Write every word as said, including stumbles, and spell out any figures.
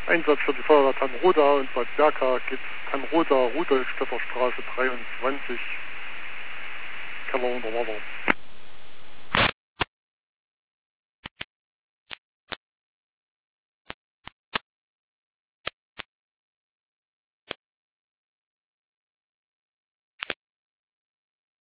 Einsatz für die Feuerwehr Tannenroda und Bad Berka geht Tannenroda, Rudolfstädter Straße dreiundzwanzig, Keller unter Wasser.